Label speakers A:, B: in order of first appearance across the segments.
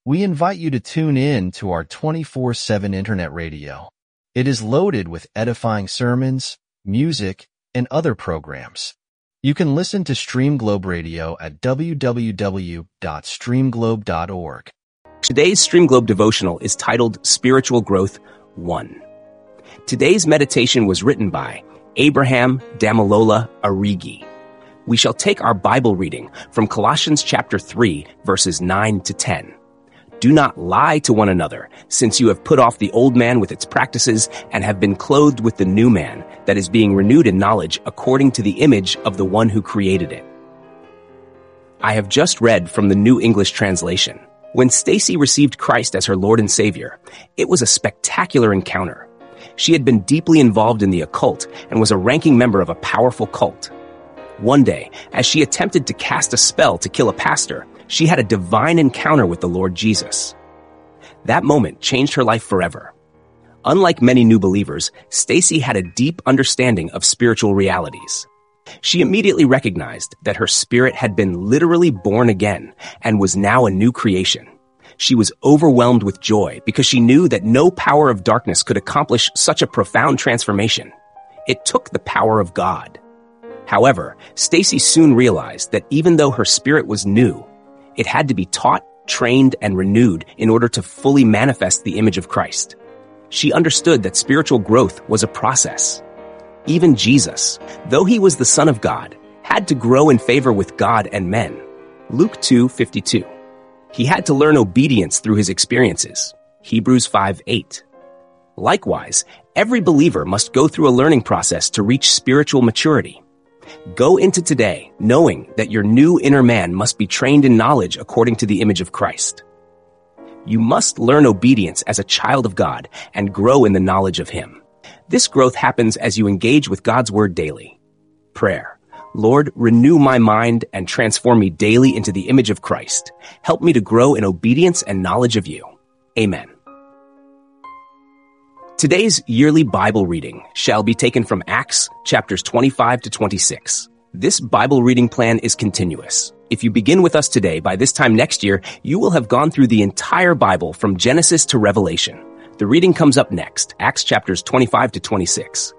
A: We invite you to tune in to our 24/7 internet radio. It is loaded with edifying sermons, music, and other programs. You can listen to Stream Globe Radio at www.streamglobe.org.
B: Today's Stream Globe devotional is titled Spiritual Growth 1. Today's meditation was written by Abraham Damilola Arigi. We shall take our Bible reading from Colossians chapter 3, verses 9 to 10. Do not lie to one another, since you have put off the old man with its practices and have been clothed with the new man that is being renewed in knowledge according to the image of the one who created it. I have just read from the New English Translation. When Stacy received Christ as her Lord and Savior, it was a spectacular encounter. She had been deeply involved in the occult and was a ranking member of a powerful cult. One day, as she attempted to cast a spell to kill a pastor, she had a divine encounter with the Lord Jesus. That moment changed her life forever. Unlike many new believers, Stacy had a deep understanding of spiritual realities. She immediately recognized that her spirit had been literally born again and was now a new creation. She was overwhelmed with joy because she knew that no power of darkness could accomplish such a profound transformation. It took the power of God. However, Stacy soon realized that even though her spirit was new, it had to be taught, trained, and renewed in order to fully manifest the image of Christ. She understood that spiritual growth was a process. Even Jesus, though he was the Son of God, had to grow in favor with God and men. Luke 2:52. He had to learn obedience through his experiences. Hebrews 5:8. Likewise, every believer must go through a learning process to reach spiritual maturity. Go into today knowing that your new inner man must be trained in knowledge according to the image of Christ. You must learn obedience as a child of God and grow in the knowledge of him. This growth happens as you engage with God's word daily. Prayer. Lord, renew my mind and transform me daily into the image of Christ. Help me to grow in obedience and knowledge of you. Amen. Today's yearly Bible reading shall be taken from Acts chapters 25 to 26. This Bible reading plan is continuous. If you begin with us today, by this time next year, you will have gone through the entire Bible from Genesis to Revelation. The reading comes up next, Acts chapters 25 to 26.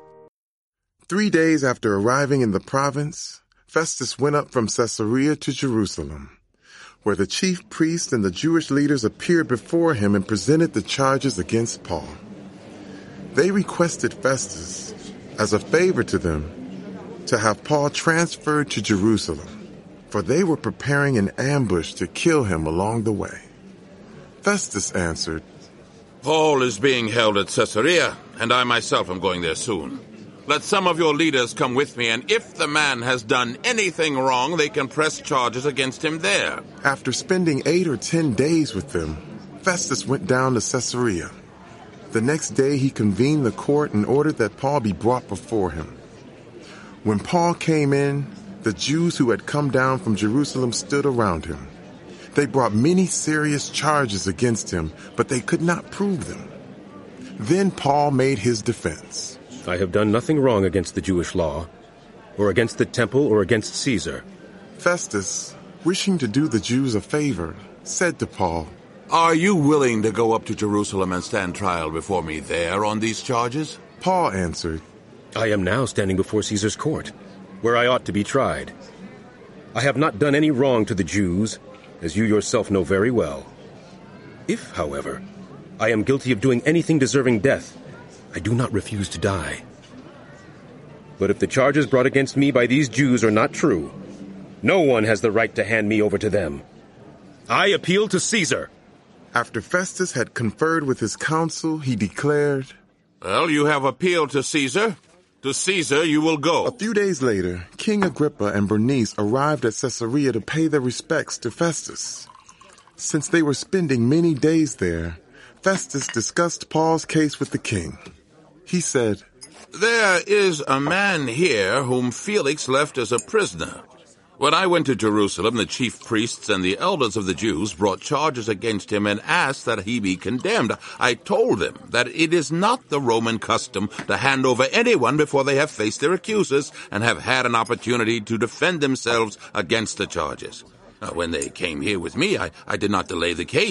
C: 3 days after arriving in the province, Festus went up from Caesarea to Jerusalem, where the chief priests and the Jewish leaders appeared before him and presented the charges against Paul. They requested Festus, as a favor to them, to have Paul transferred to Jerusalem, for they were preparing an ambush to kill him along the way. Festus answered,
D: Paul is being held at Caesarea, and I myself am going there soon. Let some of your leaders come with me, and if the man has done anything wrong, they can press charges against him there.
C: After spending 8 or 10 days with them, Festus went down to Caesarea. The next day he convened the court and ordered that Paul be brought before him. When Paul came in, the Jews who had come down from Jerusalem stood around him. They brought many serious charges against him, but they could not prove them. Then Paul made his defense.
E: I have done nothing wrong against the Jewish law, or against the temple, or against Caesar.
C: Festus, wishing to do the Jews a favor, said to Paul,
D: Are you willing to go up to Jerusalem and stand trial before me there on these charges?
C: Paul answered,
E: I am now standing before Caesar's court, where I ought to be tried. I have not done any wrong to the Jews, as you yourself know very well. If, however, I am guilty of doing anything deserving death, I do not refuse to die. But if the charges brought against me by these Jews are not true, no one has the right to hand me over to them. I appeal to Caesar.
C: After Festus had conferred with his council, he declared,
D: Well, you have appealed to Caesar. To Caesar you will go.
C: A few days later, King Agrippa and Bernice arrived at Caesarea to pay their respects to Festus. Since they were spending many days there, Festus discussed Paul's case with the king. He said,
D: There is a man here whom Felix left as a prisoner. When I went to Jerusalem, the chief priests and the elders of the Jews brought charges against him and asked that he be condemned. I told them that it is not the Roman custom to hand over anyone before they have faced their accusers and have had an opportunity to defend themselves against the charges. When they came here with me, I did not delay the case,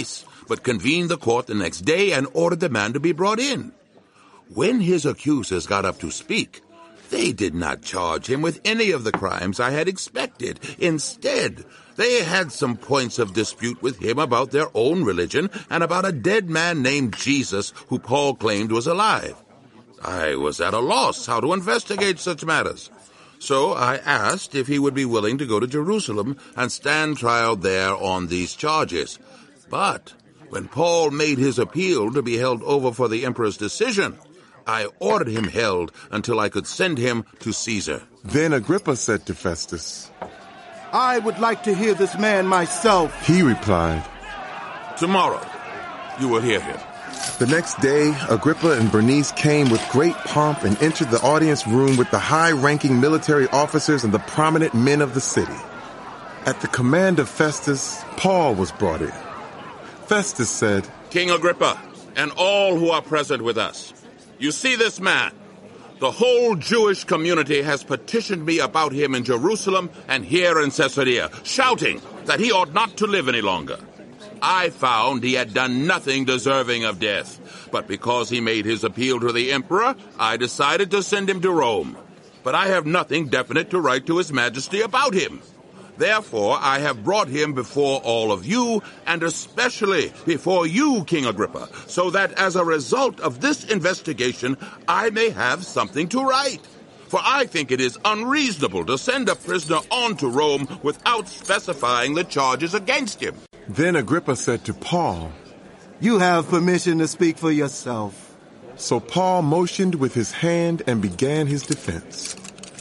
D: but convened the court the next day and ordered the man to be brought in. When his accusers got up to speak, they did not charge him with any of the crimes I had expected. Instead, they had some points of dispute with him about their own religion and about a dead man named Jesus who Paul claimed was alive. I was at a loss how to investigate such matters. So I asked if he would be willing to go to Jerusalem and stand trial there on these charges. But when Paul made his appeal to be held over for the emperor's decision, I ordered him held until I could send him to Caesar.
C: Then Agrippa said to Festus,
F: I would like to hear this man myself.
C: He replied,
D: Tomorrow you will hear him.
C: The next day, Agrippa and Bernice came with great pomp and entered the audience room with the high-ranking military officers and the prominent men of the city. At the command of Festus, Paul was brought in. Festus said,
D: King Agrippa, and all who are present with us, you see this man? The whole Jewish community has petitioned me about him in Jerusalem and here in Caesarea, shouting that he ought not to live any longer. I found he had done nothing deserving of death, but because he made his appeal to the emperor, I decided to send him to Rome. But I have nothing definite to write to His Majesty about him. Therefore, I have brought him before all of you, and especially before you, King Agrippa, so that as a result of this investigation, I may have something to write. For I think it is unreasonable to send a prisoner on to Rome without specifying the charges against him.
C: Then Agrippa said to Paul,
F: You have permission to speak for yourself.
C: So Paul motioned with his hand and began his defense.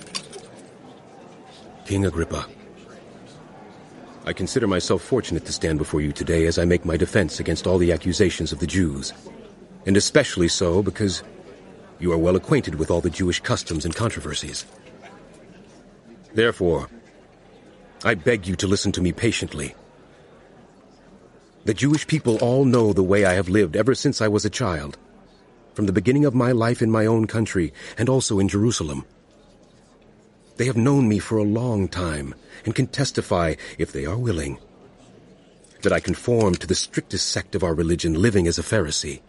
E: King Agrippa, I consider myself fortunate to stand before you today as I make my defense against all the accusations of the Jews, and especially so because you are well acquainted with all the Jewish customs and controversies. Therefore, I beg you to listen to me patiently. The Jewish people all know the way I have lived ever since I was a child, from the beginning of my life in my own country and also in Jerusalem. They have known me for a long time and can testify, if they are willing, that I conform to the strictest sect of our religion, living as a Pharisee.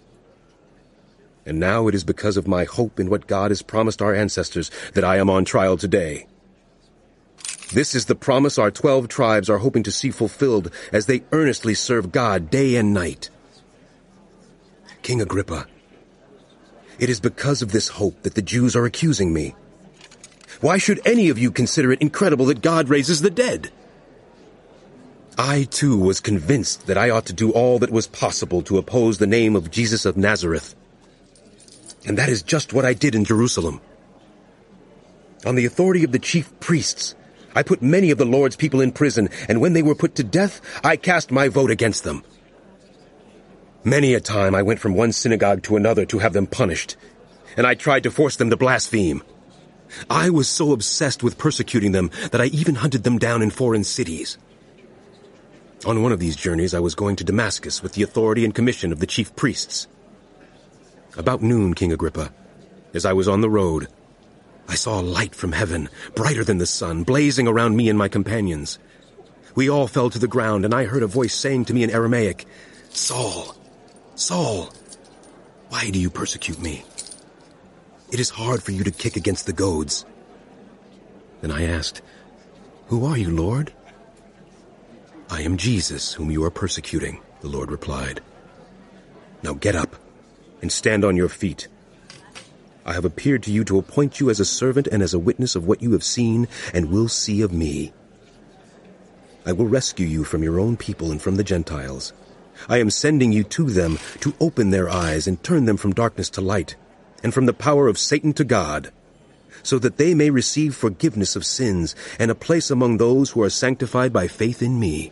E: And now it is because of my hope in what God has promised our ancestors that I am on trial today. This is the promise our 12 tribes are hoping to see fulfilled as they earnestly serve God day and night. King Agrippa, it is because of this hope that the Jews are accusing me. Why should any of you consider it incredible that God raises the dead? I, too, was convinced that I ought to do all that was possible to oppose the name of Jesus of Nazareth. And that is just what I did in Jerusalem. On the authority of the chief priests, I put many of the Lord's people in prison, and when they were put to death, I cast my vote against them. Many a time I went from one synagogue to another to have them punished, and I tried to force them to blaspheme. I was so obsessed with persecuting them that I even hunted them down in foreign cities. On one of these journeys, I was going to Damascus with the authority and commission of the chief priests. About noon, King Agrippa, as I was on the road, I saw a light from heaven, brighter than the sun, blazing around me and my companions. We all fell to the ground, and I heard a voice saying to me in Aramaic, Saul, Saul, why do you persecute me? It is hard for you to kick against the goads. Then I asked, Who are you, Lord? I am Jesus, whom you are persecuting, the Lord replied. Now get up and stand on your feet. I have appeared to you to appoint you as a servant and as a witness of what you have seen and will see of me. I will rescue you from your own people and from the Gentiles. I am sending you to them to open their eyes and turn them from darkness to light, and from the power of Satan to God, so that they may receive forgiveness of sins and a place among those who are sanctified by faith in me.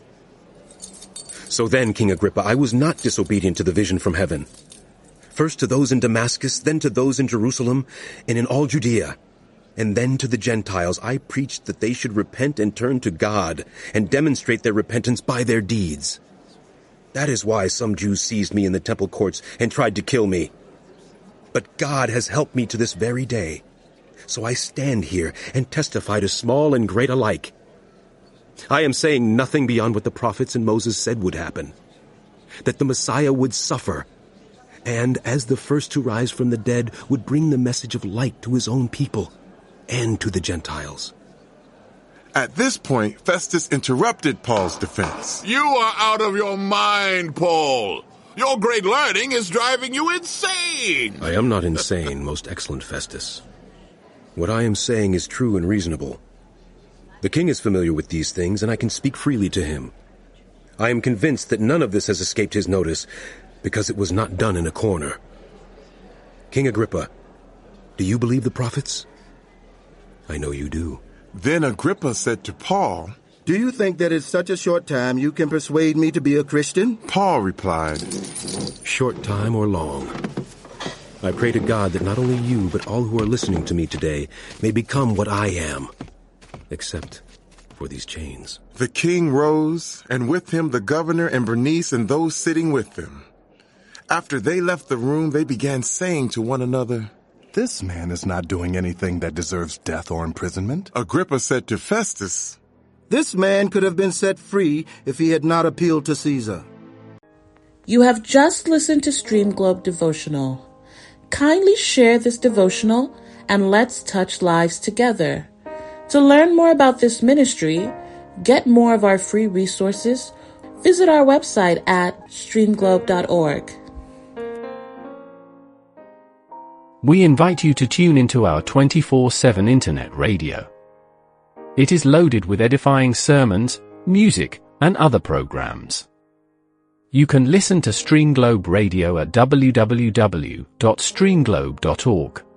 E: So then, King Agrippa, I was not disobedient to the vision from heaven. First to those in Damascus, then to those in Jerusalem, and in all Judea. And then to the Gentiles I preached that they should repent and turn to God, and demonstrate their repentance by their deeds. That is why some Jews seized me in the temple courts and tried to kill me. But God has helped me to this very day. So I stand here and testify to small and great alike. I am saying nothing beyond what the prophets and Moses said would happen. that the Messiah would suffer, and as the first to rise from the dead would bring the message of light to his own people and to the Gentiles.
C: At this point, Festus interrupted Paul's defense.
D: You are out of your mind, Paul. Your great learning is driving you insane.
E: I am not insane, most excellent Festus. What I am saying is true and reasonable. The king is familiar with these things, and I can speak freely to him. I am convinced that none of this has escaped his notice, because it was not done in a corner. King Agrippa, do you believe the prophets? I know you do.
C: Then Agrippa said to Paul,
F: Do you think that in such a short time you can persuade me to be a Christian?
C: Paul replied,
E: Short time or long, I pray to God that not only you, but all who are listening to me today may become what I am, except for these chains.
C: The king rose, and with him the governor and Bernice and those sitting with them. After they left the room, they began saying to one another,
G: This man is not doing anything that deserves death or imprisonment.
C: Agrippa said to Festus,
F: This man could have been set free if he had not appealed to Caesar.
H: You have just listened to Stream Globe Devotional. Kindly share this devotional and let's touch lives together. To learn more about this ministry, get more of our free resources, visit our website at streamglobe.org.
A: We invite you to tune into our 24/7 internet radio. It is loaded with edifying sermons, music, and other programs. You can listen to Stream Globe Radio at www.streamglobe.org.